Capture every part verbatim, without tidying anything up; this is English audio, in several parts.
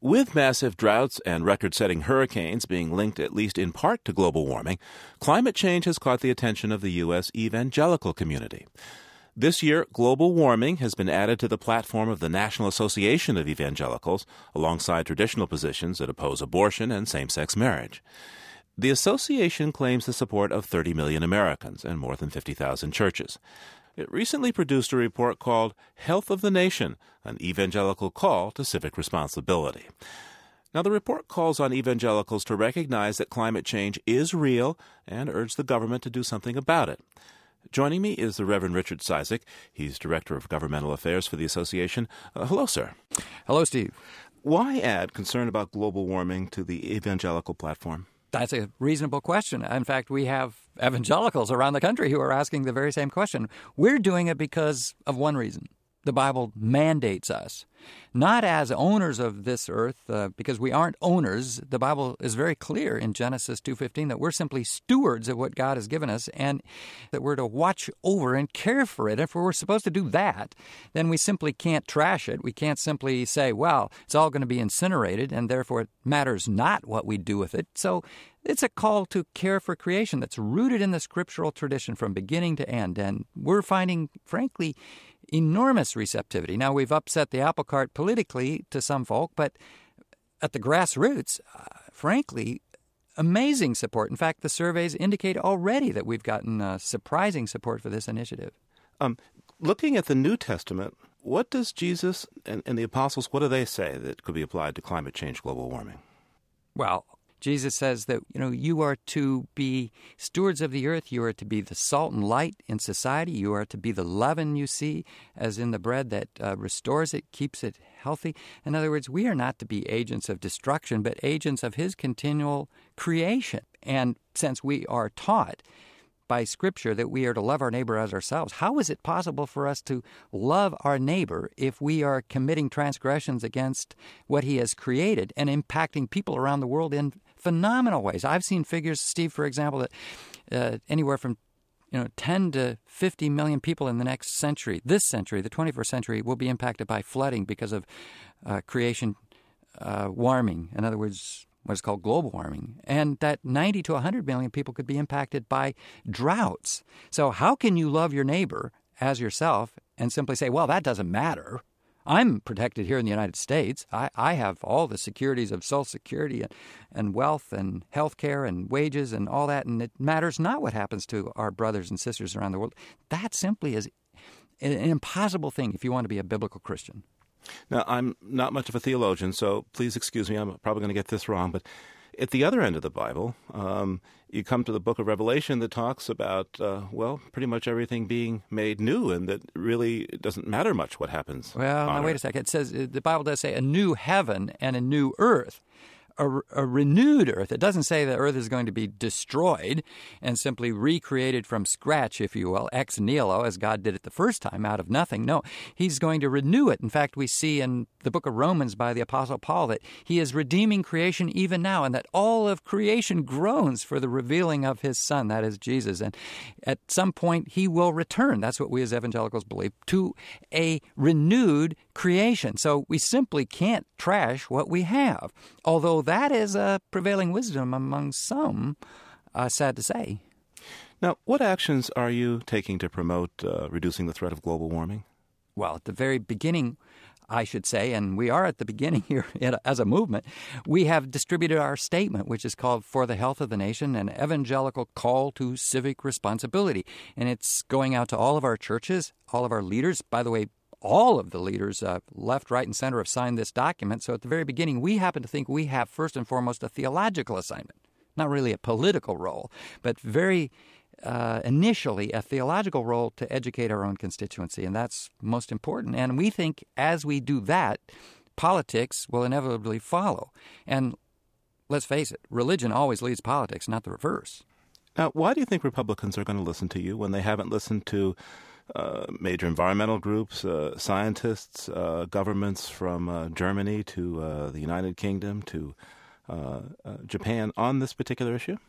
With massive droughts and record-setting hurricanes being linked at least in part to global warming, climate change has caught the attention of the U S evangelical community. This year, global warming has been added to the platform of the National Association of Evangelicals, alongside traditional positions that oppose abortion and same-sex marriage. The association claims the support of thirty million Americans and more than fifty thousand churches. It recently produced a report called Health of the Nation, an evangelical call to civic responsibility. Now, the report calls on evangelicals to recognize that climate change is real and urge the government to do something about it. Joining me is the Reverend Richard Cizik. He's Director of Governmental Affairs for the association. Uh, hello, sir. Hello, Steve. Why add concern about global warming to the evangelical platform? That's a reasonable question. In fact, we have evangelicals around the country who are asking the very same question. We're doing it because of one reason. The Bible mandates us, not as owners of this earth, uh, because we aren't owners. The Bible is very clear in Genesis two fifteen that we're simply stewards of what God has given us and that we're to watch over and care for it. If we're supposed to do that, then we simply can't trash it. We can't simply say, well, it's all going to be incinerated, and therefore it matters not what we do with it. So it's a call to care for creation that's rooted in the scriptural tradition from beginning to end. And we're finding, frankly, enormous receptivity. Now, we've upset the apple cart politically to some folk, but at the grassroots, uh, frankly, amazing support. In fact, the surveys indicate already that we've gotten uh, surprising support for this initiative. Um, looking at the New Testament, what does Jesus and, and the apostles, what do they say that could be applied to climate change, global warming? Well, Jesus says that, you know, you are to be stewards of the earth. You are to be the salt and light in society. You are to be the leaven you see as in the bread that uh, restores it, keeps it healthy. In other words, we are not to be agents of destruction, but agents of his continual creation. And since we are taught by Scripture that we are to love our neighbor as ourselves, how is it possible for us to love our neighbor if we are committing transgressions against what he has created and impacting people around the world in phenomenal ways? I've seen figures, Steve, for example, that uh, anywhere from you know, ten to fifty million people in the next century, this century, the twenty-first century, will be impacted by flooding because of uh, creation uh, warming. In other words, what is called global warming, and that ninety to one hundred million people could be impacted by droughts. So how can you love your neighbor as yourself and simply say, well, that doesn't matter? I'm protected here in the United States. I, I have all the securities of Social Security and, and wealth and health care and wages and all that, and it matters not what happens to our brothers and sisters around the world. That simply is an impossible thing if you want to be a biblical Christian. Now, I'm not much of a theologian, so please excuse me. I'm probably going to get this wrong. But at the other end of the Bible, um, you come to the book of Revelation that talks about, uh, well, pretty much everything being made new, and that really it doesn't matter much what happens. Well, now, wait a second. It says the Bible does say a new heaven and a new earth. A, a renewed earth. It doesn't say the earth is going to be destroyed and simply recreated from scratch, if you will, ex nihilo, as God did it the first time, out of nothing. No, he's going to renew it. In fact, we see in the book of Romans by the Apostle Paul that he is redeeming creation even now, and that all of creation groans for the revealing of his Son, that is Jesus. And at some point, he will return. That's what we as evangelicals believe, to a renewed creation. So we simply can't trash what we have, although that is a prevailing wisdom among some, uh, sad to say. Now, what actions are you taking to promote uh, reducing the threat of global warming? Well, at the very beginning, I should say, and we are at the beginning here as a movement, we have distributed our statement, which is called For the Health of the Nation, an evangelical call to civic responsibility. And it's going out to all of our churches, all of our leaders. By the way, all of the leaders, uh, left, right, and center, have signed this document. So at the very beginning, we happen to think we have, first and foremost, a theological assignment, not really a political role, but very uh, initially a theological role to educate our own constituency, and that's most important. And we think as we do that, politics will inevitably follow. And let's face it, religion always leads politics, not the reverse. Now, why do you think Republicans are going to listen to you when they haven't listened to uh, major environmental groups, uh, scientists, uh, governments from uh, Germany to uh, the United Kingdom to uh, uh, Japan on this particular issue?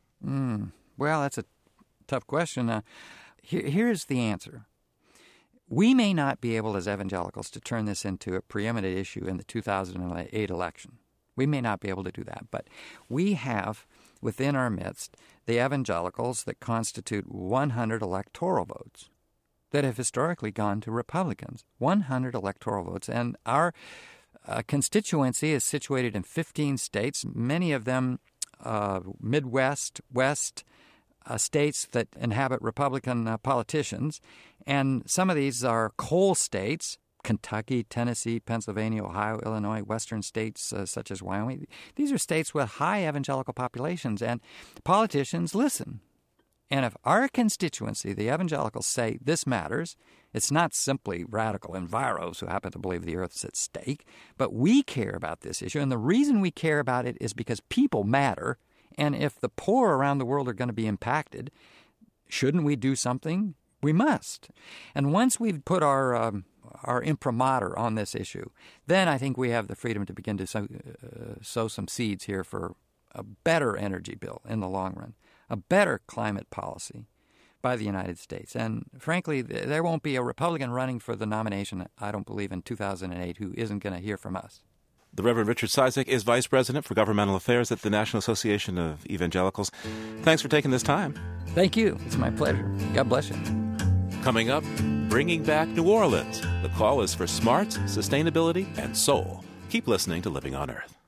Mm, well, that's a tough question. Uh, here, here's the answer. We may not be able as evangelicals to turn this into a preeminent issue in the two thousand eight election. We may not be able to do that, but we have within our midst the evangelicals that constitute one hundred electoral votes that have historically gone to Republicans, one hundred electoral votes. And our uh, constituency is situated in fifteen states, many of them uh, Midwest, West uh, states that inhabit Republican uh, politicians. And some of these are coal states, Kentucky, Tennessee, Pennsylvania, Ohio, Illinois, western states uh, such as Wyoming. These are states with high evangelical populations, and politicians listen. And if our constituency, the evangelicals, say this matters, it's not simply radical enviros who happen to believe the earth's at stake, but we care about this issue. And the reason we care about it is because people matter, and if the poor around the world are going to be impacted, shouldn't we do something? We must. And once we've put our um, our imprimatur on this issue, then I think we have the freedom to begin to sow, uh, sow some seeds here for a better energy bill in the long run, a better climate policy by the United States. And frankly, th- there won't be a Republican running for the nomination, I don't believe, in two thousand eight who isn't going to hear from us. The Reverend Richard Cizik is Vice President for Governmental Affairs at the National Association of Evangelicals. Thanks for taking this time. Thank you. It's my pleasure. God bless you. Coming up, Bringing Back New Orleans. The call is for smarts, sustainability, and soul. Keep listening to Living on Earth.